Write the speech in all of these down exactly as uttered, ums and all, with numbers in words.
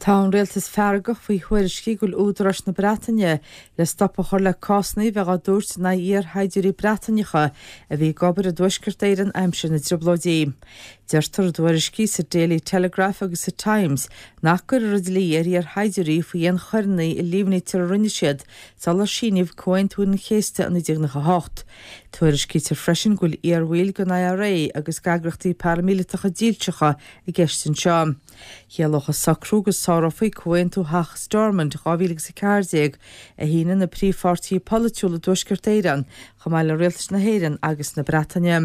Tá an réaltas fergach faoi chuiriscí gúil údarás na Breataine le stoppa chuir le cásnaí bheith a dúirt na íar haidirí Breatainecha a bhí gobar a dúisgurt éireann aimse na droblóidí. Deirtar dúiriscí sa Daily Telegraph agus sa Times nach gur rud líar ar haidirí faoi an chuirnaí i líomhnaí tar rinne siad sal ar síníomh cointún na chéiste an i dtíagnacha hocht. Tuairiscí tar freisin gúil iarmhail go I R A agus gagrachtaí paramílitacha díaltecha i gceistin seo. Hialach a sacrúgus sárafaí cointú hach Stormont gábhílig sa cardéag a híine na príomhpháirtí politiúla dúisgurt éireann chamáil a réaltas na héireann agus na Breataine.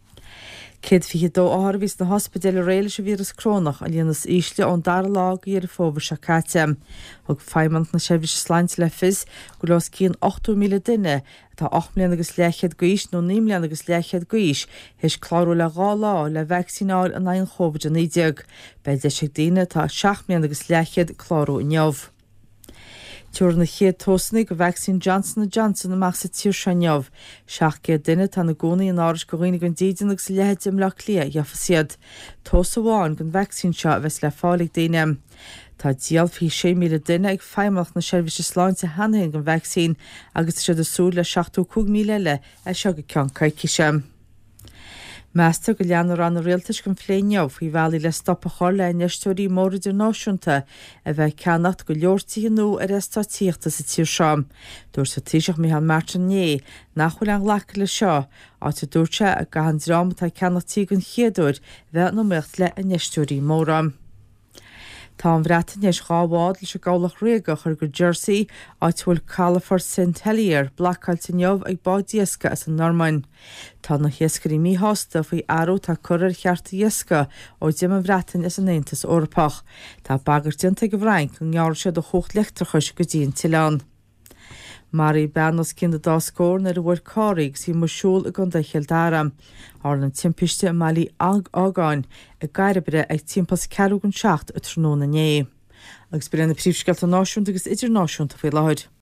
Céad fiche dó áharbhís na hospidéile réile se víras crónach a líonas ísle ón dar lág ar fóbhar se cáte. Thug feimant na seirbhís sláint le fis go leos cían ochtú míle duine tá ocht mbliana agus leichéad gaois nó ní mbliana agus leichéad gaois his clárú le gá lá le vaccináil an aon chóvid an idiag. Bei de se daine tá seach mbliana agus leichéad clárú in neamh. Tuair na chéad tósanna go vaccín Johnson and Johnson amach sa tír se neamh. Seach céad duine tá na gcónaí an áras go roiinnig an díidean agus lehéid im le lia jafa siad. Tos amháin gon vaccín seo bheits le fálaigh daine. Tá díal fhí sé míle duine ag feimach na seirbhíse sláinte hanaing an vaccín agus siad asúl le seachtú cúig míle le a seo go ceann caiiciise. Meastar go leanar an réaltas gon phléineamh faoi bhealaí le stoppa chur le neistúirí móridir náisiúnta a bheith ceannacht go leortaí nó ar estátíochta sa tír seo. Dúir sa tíiseach Micheál Martin Né nachfuil an ghlacha le seo áta dúirte a gahan drámatá ceannachtaí gon chéadúir bheith nó mecht le a neistúirí móra. Tá an Breataine is gábhád leis a gabhlach réagach ar go Jersey áitiúil Calafort Saint Helier blacáilte neamh ag bád dhiasca as an Norman. Tá na hiascarí míhásta faoi arú tá curir chearta dhiasca ó dim an Breataine as an Aontas Eorpach. Tá bagart dinta go bhrain go ngeall siad a chucht leachtarchas go dtíon Tileán. Mari Bernos cinda dá scór na bhfuir cáraigh sí maisiúil a gunda cheildára. Ar an timpiste malí ag ágáin a gairebre ag timpas ceúgan seacht a tróna né. Agus brenn na príomhsceilt a náisiúnta agus idirnáisiúnta faoi láid.